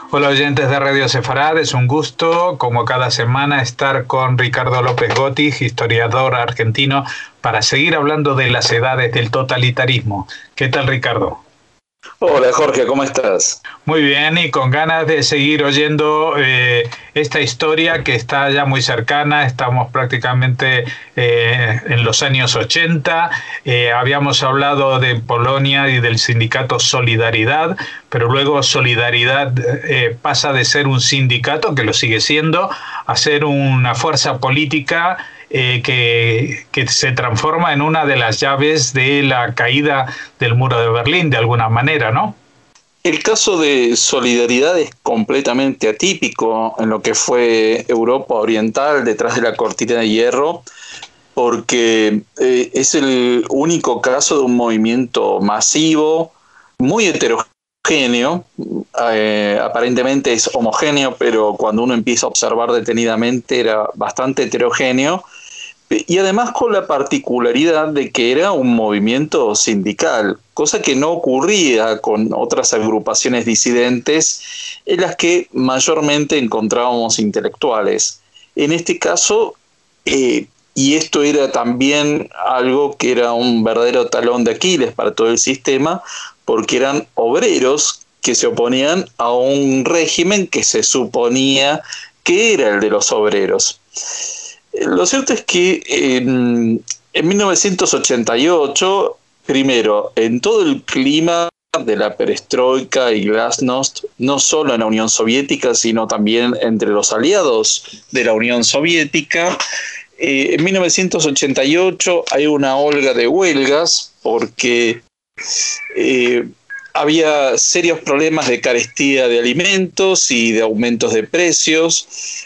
Hola oyentes de Radio Sefarad, es un gusto, como cada semana, estar con Ricardo López Gotti, historiador argentino, para seguir hablando de las edades del totalitarismo. ¿Qué tal, Ricardo? Hola Jorge, ¿cómo estás? Muy bien, y con ganas de seguir oyendo esta historia que está ya muy cercana. Estamos prácticamente en los años 80. Habíamos hablado de Polonia y del sindicato Solidaridad, pero luego Solidaridad pasa de ser un sindicato, que lo sigue siendo, a ser una fuerza política que se transforma en una de las llaves de la caída del muro de Berlín, de alguna manera, ¿no? El caso de Solidaridad es completamente atípico en lo que fue Europa Oriental detrás de la cortina de hierro, porque es el único caso de un movimiento masivo, muy heterogéneo, aparentemente es homogéneo, pero cuando uno empieza a observar detenidamente era bastante heterogéneo, y además con la particularidad de que era un movimiento sindical, cosa que no ocurría con otras agrupaciones disidentes en las que mayormente encontrábamos intelectuales. En este caso, y esto era también algo que era un verdadero talón de Aquiles para todo el sistema, porque eran obreros que se oponían a un régimen que se suponía que era el de los obreros. Lo cierto es que en 1988, primero, en todo el clima de la perestroika y glasnost, no solo en la Unión Soviética, sino también entre los aliados de la Unión Soviética, en 1988 hay una olga de huelgas porque había serios problemas de carestía de alimentos y de aumentos de precios,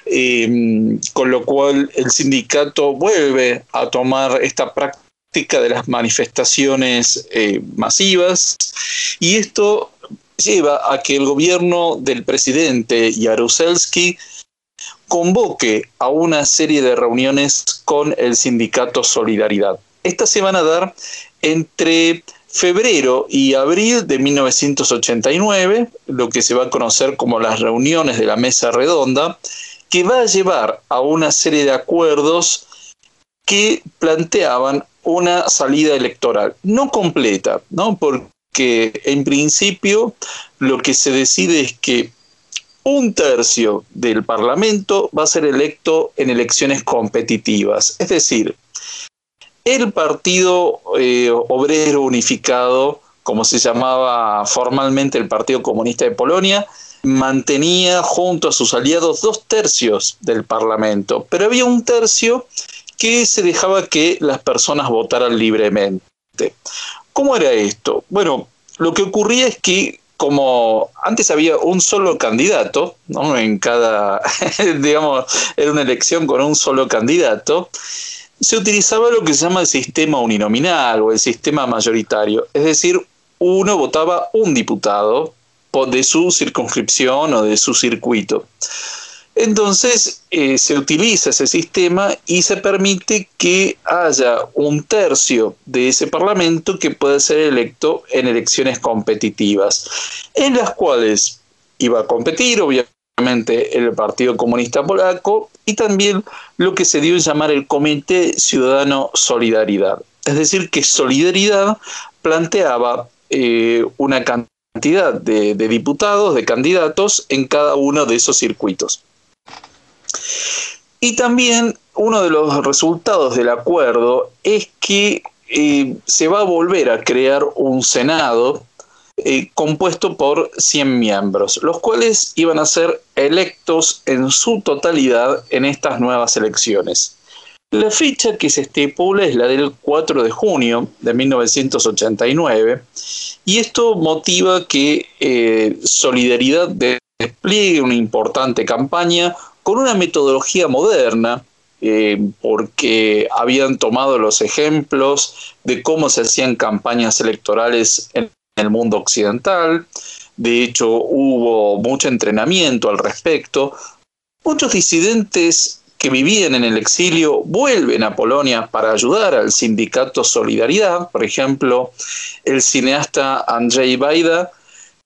con lo cual el sindicato vuelve a tomar esta práctica de las manifestaciones masivas, y esto lleva a que el gobierno del presidente Jaruzelski convoque a una serie de reuniones con el sindicato Solidaridad. Estas se van a dar entre febrero y abril de 1989, lo que se va a conocer como las reuniones de la Mesa Redonda, que va a llevar a una serie de acuerdos que planteaban una salida electoral, no completa, ¿no? Porque en principio lo que se decide es que un tercio del Parlamento va a ser electo en elecciones competitivas, es decir, el Partido Obrero Unificado, como se llamaba formalmente el Partido Comunista de Polonia, mantenía junto a sus aliados 2/3 del Parlamento, pero había un tercio que se dejaba que las personas votaran libremente. ¿Cómo era esto? Bueno, lo que ocurría es que como antes había un solo candidato, ¿no? En cada, digamos, era una elección con un solo candidato, se utilizaba lo que se llama el sistema uninominal o el sistema mayoritario, es decir, uno votaba un diputado de su circunscripción o de su circuito. Entonces se utiliza ese sistema y se permite que haya un tercio de ese parlamento que pueda ser electo en elecciones competitivas, en las cuales iba a competir, obviamente, el Partido Comunista Polaco y también lo que se dio en llamar el Comité Ciudadano Solidaridad. Es decir, que Solidaridad planteaba una cantidad de diputados, de candidatos en cada uno de esos circuitos. Y también uno de los resultados del acuerdo es que se va a volver a crear un Senado compuesto por 100 miembros, los cuales iban a ser electos en su totalidad en estas nuevas elecciones. La fecha que se estipula es la del 4 de junio de 1989, y esto motiva que Solidaridad despliegue una importante campaña con una metodología moderna, porque habían tomado los ejemplos de cómo se hacían campañas electorales en el mundo occidental. De hecho, hubo mucho entrenamiento al respecto. Muchos disidentes que vivían en el exilio vuelven a Polonia para ayudar al sindicato Solidaridad. Por ejemplo, el cineasta Andrzej Wajda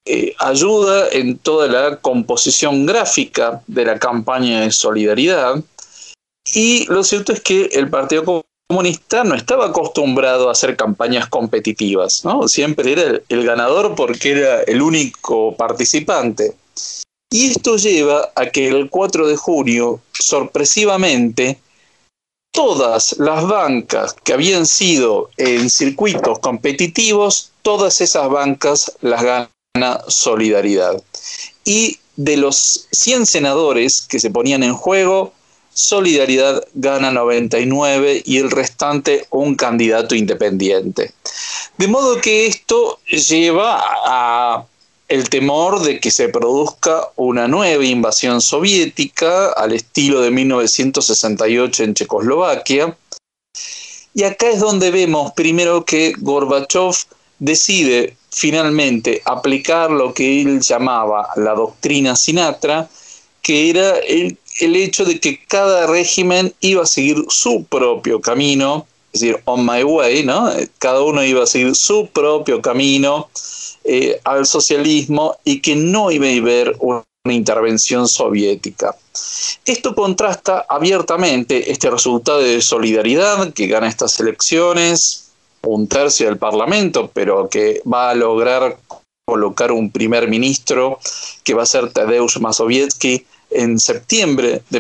ayuda en toda la composición gráfica de la campaña de solidaridad. Y lo cierto es que el Partido Comunista no estaba acostumbrado a hacer campañas competitivas, ¿no? Siempre era el ganador porque era el único participante. Y esto lleva a que el 4 de junio, sorpresivamente, todas las bancas que habían sido en circuitos competitivos, todas esas bancas las gana Solidaridad. Y de los 100 senadores que se ponían en juego, Solidaridad gana 99 y el restante un candidato independiente. De modo que esto lleva a el temor de que se produzca una nueva invasión soviética al estilo de 1968 en Checoslovaquia. Y acá es donde vemos primero que Gorbachov decide finalmente aplicar lo que él llamaba la doctrina Sinatra, que era el hecho de que cada régimen iba a seguir su propio camino, es decir, on my way, ¿no? Cada uno iba a seguir su propio camino al socialismo y que no iba a haber una intervención soviética. Esto contrasta abiertamente este resultado de Solidaridad, que gana estas elecciones, 1/3 del Parlamento, pero que va a lograr colocar un primer ministro que va a ser Tadeusz Mazowiecki en septiembre de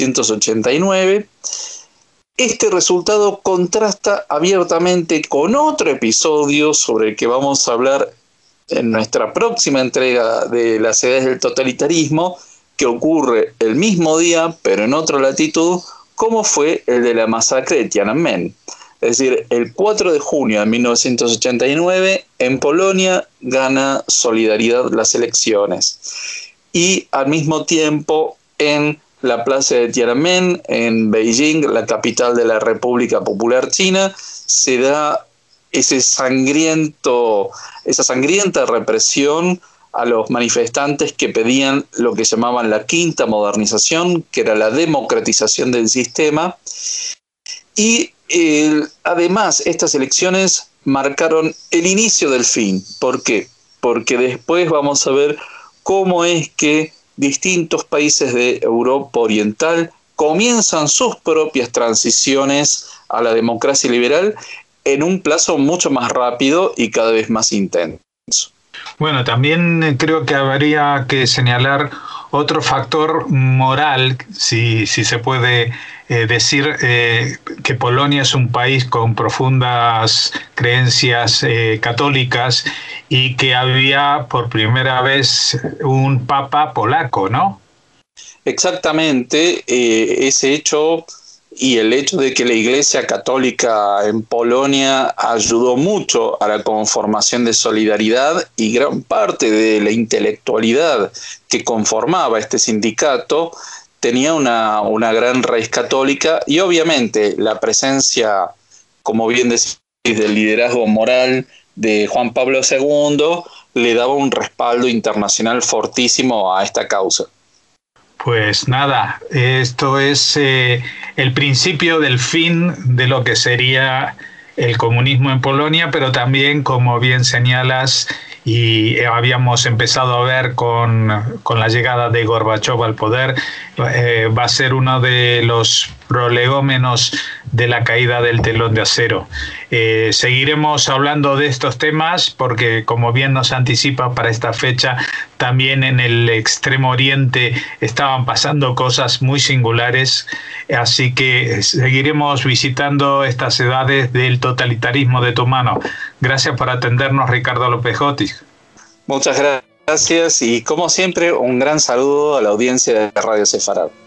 1989. Este resultado contrasta abiertamente con otro episodio sobre el que vamos a hablar en nuestra próxima entrega de las edades del totalitarismo, que ocurre el mismo día, pero en otra latitud, como fue el de la masacre de Tiananmen. Es decir, el 4 de junio de 1989, en Polonia, gana Solidaridad las elecciones. Y al mismo tiempo, en la plaza de Tiananmen, en Beijing, la capital de la República Popular China, se da esa sangrienta represión a los manifestantes que pedían lo que llamaban la quinta modernización, que era la democratización del sistema. Y además estas elecciones marcaron el inicio del fin. ¿Por qué? Porque después vamos a ver cómo es que distintos países de Europa Oriental comienzan sus propias transiciones a la democracia liberal en un plazo mucho más rápido y cada vez más intenso. Bueno, también creo que habría que señalar otro factor moral, si se puede decir, que Polonia es un país con profundas creencias católicas y que había por primera vez un papa polaco, ¿no? Exactamente, ese hecho y el hecho de que la Iglesia Católica en Polonia ayudó mucho a la conformación de Solidaridad, y gran parte de la intelectualidad que conformaba este sindicato tenía una gran raíz católica, y obviamente la presencia, como bien decís, del liderazgo moral de Juan Pablo II le daba un respaldo internacional fortísimo a esta causa. Pues nada, esto es el principio del fin de lo que sería el comunismo en Polonia, pero también, como bien señalas, y habíamos empezado a ver con la llegada de Gorbachov al poder, va a ser uno de los prolegómenos de la caída del telón de acero. Seguiremos hablando de estos temas porque, como bien nos anticipa para esta fecha, también en el Extremo Oriente estaban pasando cosas muy singulares, así que seguiremos visitando estas edades del totalitarismo de tu mano. Gracias por atendernos, Ricardo López Jotis. Muchas gracias y, como siempre, un gran saludo a la audiencia de Radio Sefarad.